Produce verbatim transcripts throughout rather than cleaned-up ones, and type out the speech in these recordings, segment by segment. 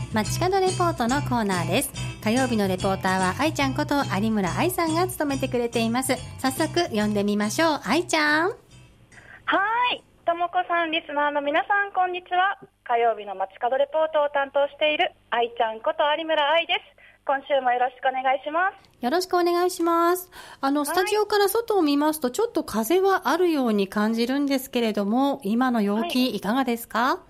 街角レポートのコーナーです。火曜日のレポーターは愛ちゃんこと有村愛さんが務めてくれています。早速呼んでみましょう。愛ちゃん。 はい、ともこさん、リスナーの皆さん、こんにちは。火曜日の街角レポートを担当している愛ちゃんこと有村愛です。今週もよろしくお願いします。 よろしくお願いします。あの、スタジオから外を見ますと、ちょっと風はあるように感じるんですけれども、今の陽気いかがですか？はい、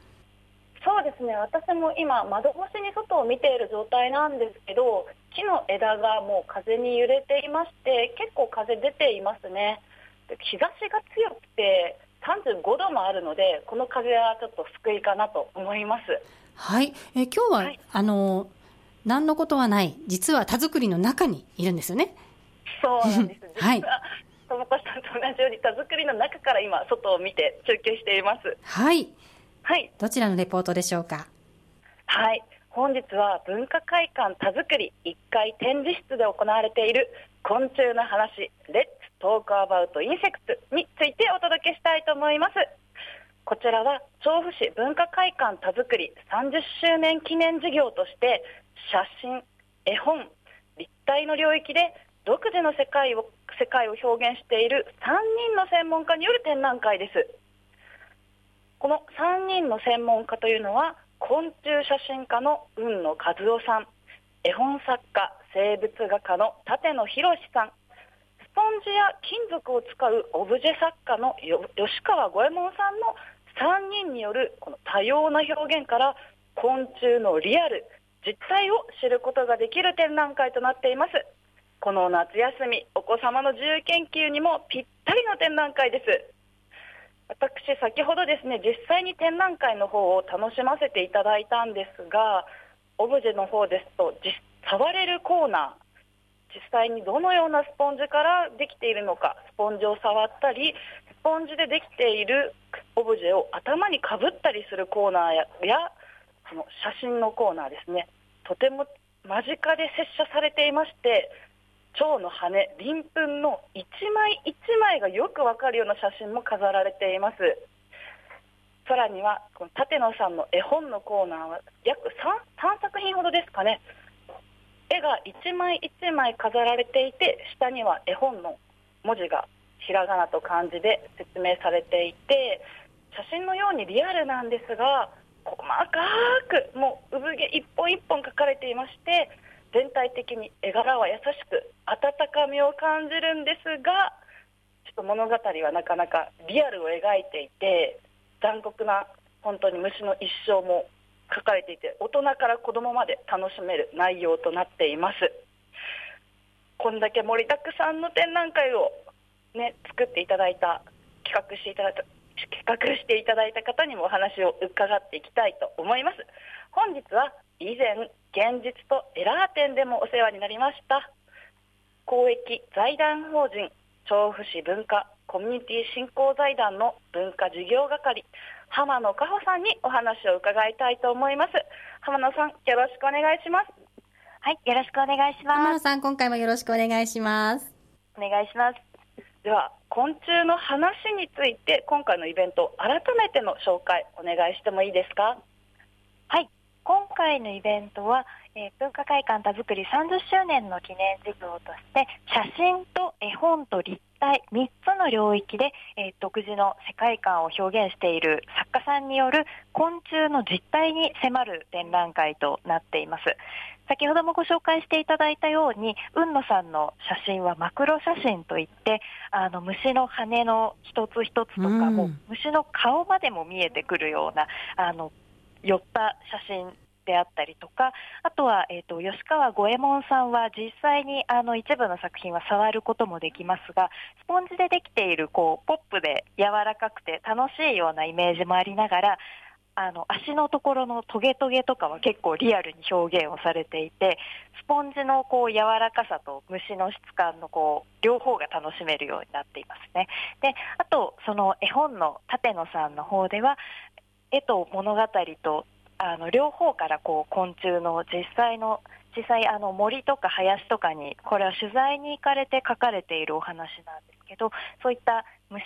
そうですね、私も今窓越しに外を見ている状態なんですけど、木の枝がもう風に揺れていまして、結構風出ていますね。日差しが強くてさんじゅうごどもあるので、この風はちょっと救いかなと思います。 はい、え今日は、はい、あの何のことはない、実は田作りの中にいるんですよね。 そうなんです。実は、はい、ともこさんと同じように田作りの中から今外を見て中継しています。 はい、 はい、 どちらのレポートでしょうか？ はい、本日は文化会館田作りいっかい展示室で行われている昆虫の話、レッツトークアバウトインセクトについてお届けしたいと思います。こちらは調布市文化会館田作りさんじゅっしゅうねん記念事業として、写真、絵本、立体の領域で独自の世界を世界を表現しているさんにんの専門家による展覧会です。このさんにんの専門家というのは、昆虫写真家の海野和夫さん、絵本作家、生物画家の舘野博さん、スポンジや金属を使うオブジェ作家の吉川五右衛門さんのさんにんによるこの多様な表現から、昆虫のリアル、実態を知ることができる展覧会となっています。この夏休み、お子様の自由研究にもぴったりの展覧会です。私、先ほどですね、実際に展覧会の方を楽しませていただいたんですが、オブジェの方ですと実触れるコーナー、実際にどのようなスポンジからできているのか、スポンジを触ったり、スポンジでできているオブジェを頭にかぶったりするコーナーや、やその写真のコーナーですね、とても間近で接写されていまして、蝶の羽、鱗粉の一枚一枚がよくわかるような写真も飾られています。さらにはこの舘野さんの絵本のコーナーは約 3, さんさく品ほどですかね。絵が一枚一枚飾られていて、下には絵本の文字がひらがなと漢字で説明されていて、写真のようにリアルなんですが、細かくもう産毛一本一本描かれていまして、全体的に絵柄は優しく温かみを感じるんですが、ちょっと物語はなかなかリアルを描いていて、残酷な本当に虫の一生も書かれていて、大人から子供まで楽しめる内容となっています。こんだけ盛りだくさんの展覧会を、ね、作っていただいた企画していただいた企画していただいた方にもお話を伺っていきたいと思います。本日は以前現実とエラー展でもお世話になりました公益財団法人調布市文化コミュニティ振興財団の文化事業係浜野加穂さんにお話を伺いたいと思います。浜野さん、よろしくお願いします。 はい、よろしくお願いします。 浜野さん、今回もよろしくお願いします。 お願いします。 では、昆虫の話について今回のイベント改めての紹介お願いしてもいいですか？ はい、今回のイベントは、えー、文化会館田作りさんじゅっしゅうねんの記念事業として、写真と絵本と立体みっつの領域で、えー、独自の世界観を表現している作家さんによる昆虫の実態に迫る展覧会となっています。先ほどもご紹介していただいたように、海野さんの写真はマクロ写真といって、あの虫の羽の一つ一つとかも、うん、虫の顔までも見えてくるようなあの寄った写真であったりとか、あとは、えーと、吉川五右衛門さんは実際にあの一部の作品は触ることもできますが、スポンジでできているこうポップで柔らかくて楽しいようなイメージもありながら、あの足のところのトゲトゲとかは結構リアルに表現をされていて、スポンジのこう柔らかさと虫の質感のこう両方が楽しめるようになっていますね。で、あとその絵本の舘野さんの方では、絵と物語とあの両方からこう昆虫の実際の実際あの森とか林とかに、これは取材に行かれて書かれているお話なんですけど、そういった虫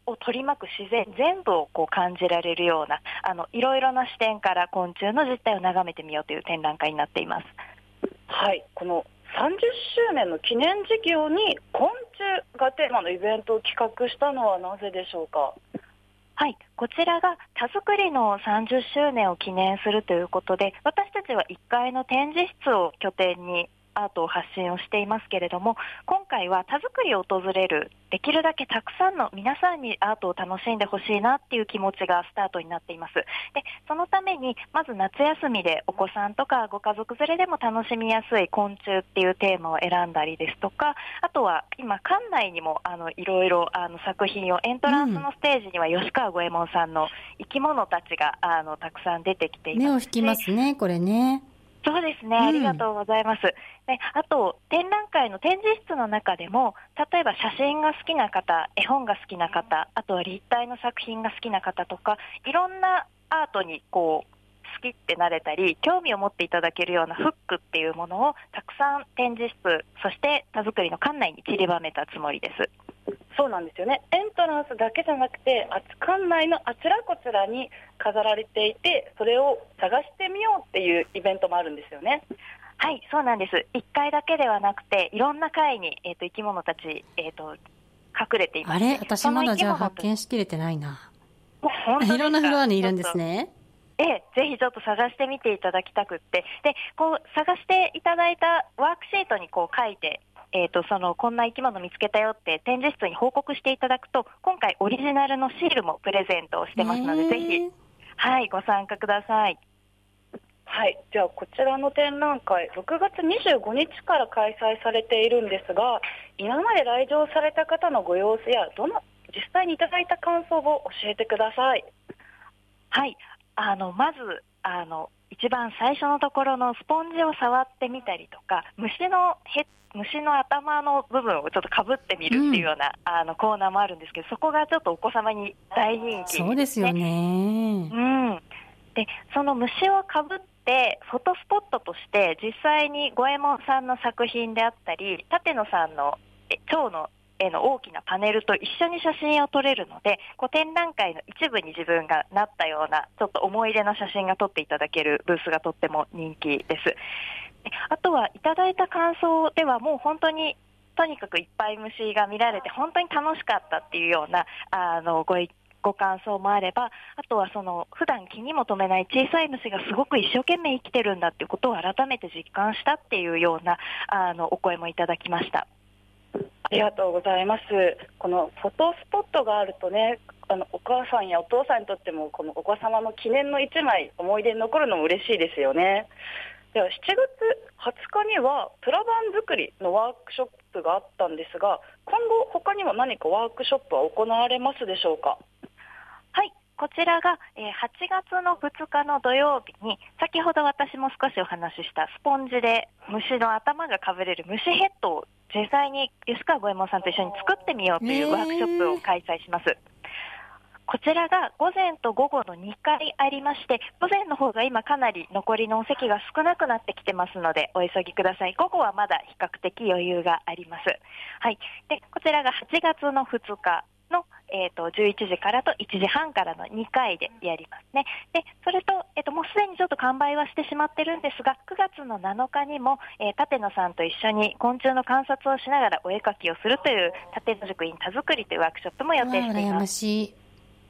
を取り巻く自然全部をこう感じられるような、あのいろいろな視点から昆虫の実態を眺めてみようという展覧会になっています。 はい、このさんじゅっしゅうねんの記念事業に昆虫がテーマのイベントを企画したのはなぜでしょうか。 はい、こちらが田作りのさんじゅっしゅうねんを記念するということで、私たちはいっかいの展示室を拠点にアートを発信をしていますけれども、今回は田作りを訪れるできるだけたくさんの皆さんにアートを楽しんでほしいなっていう気持ちがスタートになっています。で、そのためにまず夏休みでお子さんとかご家族連れでも楽しみやすい昆虫っていうテーマを選んだりですとか、あとは今館内にもあのいろいろあの作品を、エントランスのステージには吉川五右衛門さんの生き物たちがあのたくさん出てきていますし、 目を引きますね、これね。 そうですね、 うん、 ありがとうございます。で、あと展覧会の展示室の中でも、例えば写真が好きな方、絵本が好きな方、あとは立体の作品が好きな方とか、いろんなアートにこう好きってなれたり興味を持っていただけるようなフックっていうものをたくさん展示室、そして田作りの館内に散りばめたつもりです。 そうなんですよね。エントランスだけじゃなくて、あ館内のあちらこちらに飾られていて、それを探してみようっていうイベントもあるんですよね。 はい、そうなんです。いっかいだけではなくて、いろんな階に、えー、と生き物たち、えー、と隠れています。 あれ、私まだじゃあ発見しきれてないな。いろんなフロアにいるんですね。 ええ、ぜひちょっと探してみていただきたくって、でこう探していただいたワークシートにこう書いて、えー、とそのこんな生き物見つけたよって展示室に報告していただくと、今回オリジナルのシールもプレゼントをしてますので、ぜひ、はい、ご参加ください。 はい、じゃあこちらの展覧会、ろくがつにじゅうごにちから開催されているんですが、今まで来場された方のご様子やどの実際にいただいた感想を教えてください。 はい、あのまずあの一番最初のところのスポンジを触ってみたりとか、虫のヘ虫の頭の部分をちょっとかぶってみるっていうような、うん、あのコーナーもあるんですけど、そこがちょっとお子様に大人気ですね。 そうですよね。 うん、でその虫をかぶってフォトスポットとして実際に五右衛門さんの作品であったり、立野さんの蝶の絵の大きなパネルと一緒に写真を撮れるので、こう展覧会の一部に自分がなったようなちょっと思い出の写真が撮っていただけるブースがとっても人気です。あとはいただいた感想では、もう本当にとにかくいっぱい虫が見られて本当に楽しかったっていうようなあのご意見ご感想もあれば、あとはその普段気にも留めない小さい虫がすごく一生懸命生きてるんだっていうことを改めて実感したっていうようなあのお声もいただきました。 ありがとうございます。このフォトスポットがあるとね、あのお母さんやお父さんにとってもこのお子様の記念の一枚思い出に残るのも嬉しいですよね。ではしちがつはつかにはプラバン作りのワークショップがあったんですが、今後他にも何かワークショップは行われますでしょうか。 はい、こちらがはちがつのふつかの土曜日に、先ほど私も少しお話ししたスポンジで虫の頭がかぶれる虫ヘッドを実際に吉川五右衛門さんと一緒に作ってみようというワークショップを開催します。こちらが午前と午後のにかいありまして、午前の方が今かなり残りのお席が少なくなってきてますのでお急ぎください。午後はまだ比較的余裕があります。はい、でこちらがはちがつのふつかの、えー、とじゅういちじからといちじはんからのにかいでやりますね。でそれと、えー、ともうすでにちょっと完売はしてしまってるんですが、くがつのなのかにも、えー、立野さんと一緒に昆虫の観察をしながらお絵描きをするという立野塾院田作りというワークショップも予定しています。 羨ましい。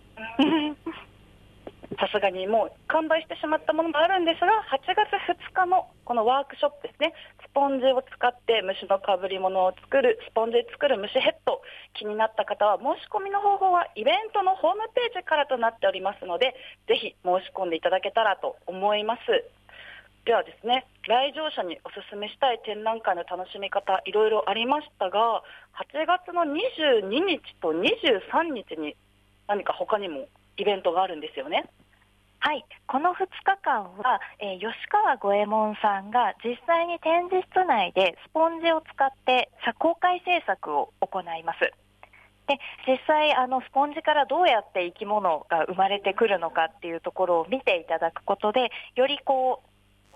さすがにもう完売してしまったものもあるんですが、はちがつふつかのこのワークショップですね、スポンジを使って虫のかぶり物を作る、スポンジで作る虫ヘッド、気になった方は申し込みの方法はイベントのホームページからとなっておりますので、ぜひ申し込んでいただけたらと思います。ではですね、来場者にお勧めしたい展覧会の楽しみ方いろいろありましたが、はちがつのにじゅうににちとにじゅうさんにちに何か他にもイベントがあるんですよね。 はい、このふつかかんは、えー、吉川五右衛門さんが実際に展示室内でスポンジを使って公開制作を行います。で実際あのスポンジからどうやって生き物が生まれてくるのかっていうところを見ていただくことで、よりこう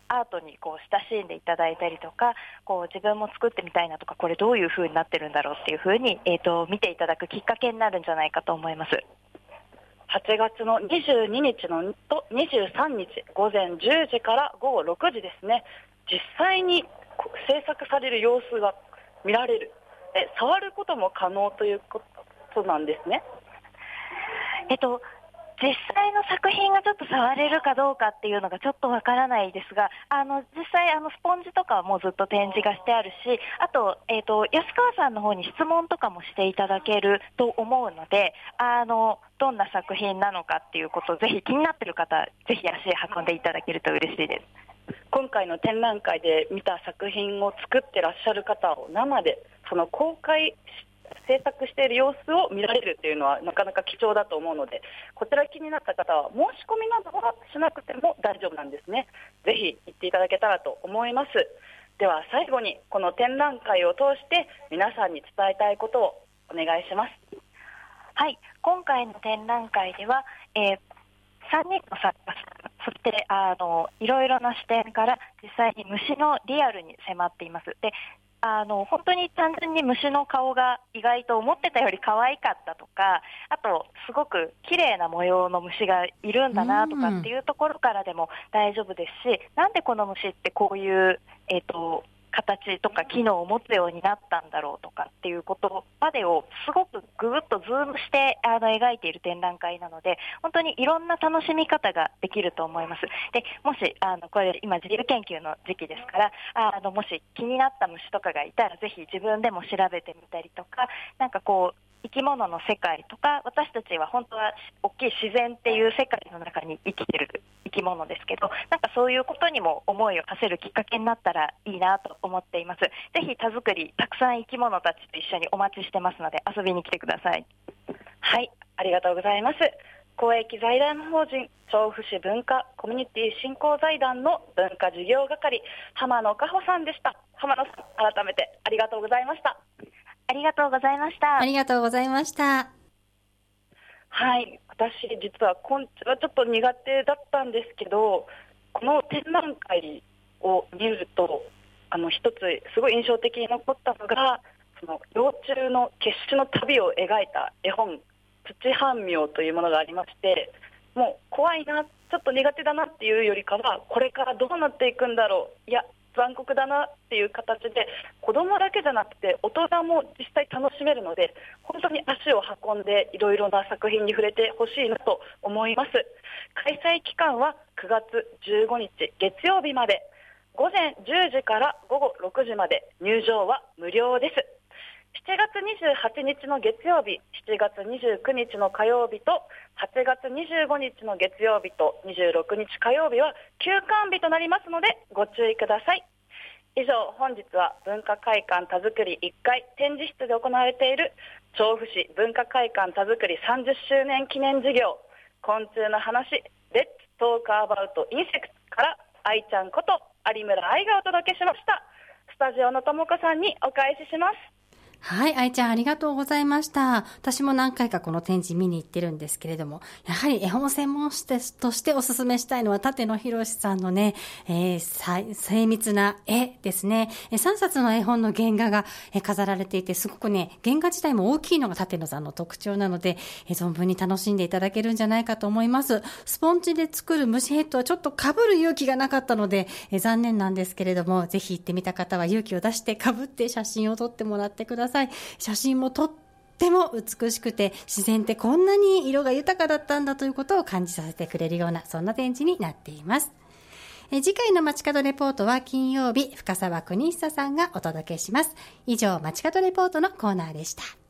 アートにこう親しんでいただいたりとか、こう自分も作ってみたいなとか、これどういう風になってるんだろうっていう風に、えーと、見ていただくきっかけになるんじゃないかと思います。 はちがつのにじゅうににちのとにじゅうさんにちごぜんじゅうじからごごろくじですね、実際に制作される様子が見られる、え触ることも可能ということなんですね。 えっと実際の作品がちょっと触れるかどうかっていうのがちょっとわからないですが、あの実際あのスポンジとかはもうずっと展示がしてあるし、あと、えーと、安川さんの方に質問とかもしていただけると思うので、あのどんな作品なのかっていうことをぜひ気になっている方、ぜひ足運んでいただけると嬉しいです。 今回の展覧会で見た作品を作ってらっしゃる方を生でその公開制作している様子を見られるというのはなかなか貴重だと思うので、こちら気になった方は申し込みなどはしなくても大丈夫なんですね。ぜひ行っていただけたらと思います。では最後にこの展覧会を通して皆さんに伝えたいことをお願いします。 はい、今回の展覧会では、えー、さんにんの作家さん、そしてあのいろいろな視点から実際に虫のリアルに迫っています。であの本当に単純に虫の顔が意外と思ってたより可愛かったとか、あとすごく綺麗な模様の虫がいるんだなとかっていうところからでも大丈夫ですし、なんでこの虫ってこういう、えーと形とか機能を持つようになったんだろうとかっていうことまでをすごくぐぐっとズームしてあの描いている展覧会なので、本当にいろんな楽しみ方ができると思います。でもしあのこれ今自由研究の時期ですから、あのもし気になった虫とかがいたらぜひ自分でも調べてみたりとか、なんかこう生き物の世界とか、私たちは本当は大きい自然っていう世界の中に生きてる生き物ですけど、なんかそういうことにも思いを馳せるきっかけになったらいいなと思っています。ぜひ田作りたくさん生き物たちと一緒にお待ちしてますので遊びに来てください。 はい、ありがとうございます。公益財団法人調布市文化コミュニティ振興財団の文化事業係浜野佳穂さんでした。浜野さん、改めてありがとうございました。 ありがとうございました。 ありがとうございました。 はい、私実は昆虫はちょっと苦手だったんですけど、この展覧会を見るとあの一つすごい印象的に残ったのが、その幼虫の決死の旅を描いた絵本土半妙というものがありまして、もう怖いな、ちょっと苦手だなっていうよりかは、これからどうなっていくんだろう、いや残酷だなっていう形で、子供だけじゃなくて大人も実際楽しめるので、本当に足を運んでいろいろな作品に触れてほしいなと思います。開催期間はくがつじゅうごにち月曜日まで、ごぜんじゅうじからごごろくじまで、入場は無料です。しちがつにじゅうはちにちの月曜日、しちがつにじゅうくにちの火曜日とはちがつにじゅうごにちの月曜日とにじゅうろくにち火曜日は休館日となりますのでご注意ください。以上、本日は文化会館田作りいっかい展示室で行われている調布市文化会館田作りさんじゅっしゅうねん記念事業昆虫の話レッツトークアバウトインセクトから愛ちゃんこと有村愛がお届けしました。スタジオのともこさんにお返しします。 はい、愛ちゃんありがとうございました。私も何回かこの展示見に行ってるんですけれども、やはり絵本専門誌としてお勧めしたいのは立野博さんのね、えー、精密な絵ですね。さんさつの絵本の原画が飾られていて、すごくね、原画自体も大きいのが立野さんの特徴なので、存分に楽しんでいただけるんじゃないかと思います。スポンジで作る虫ヘッドはちょっと被る勇気がなかったので、えー、残念なんですけれども、ぜひ行ってみた方は勇気を出して被って写真を撮ってもらってください。写真もとっても美しくて、自然ってこんなに色が豊かだったんだということを感じさせてくれるような、そんな展示になっています。え次回の街角レポートは金曜日、深澤邦久さんがお届けします。以上、街角レポートのコーナーでした。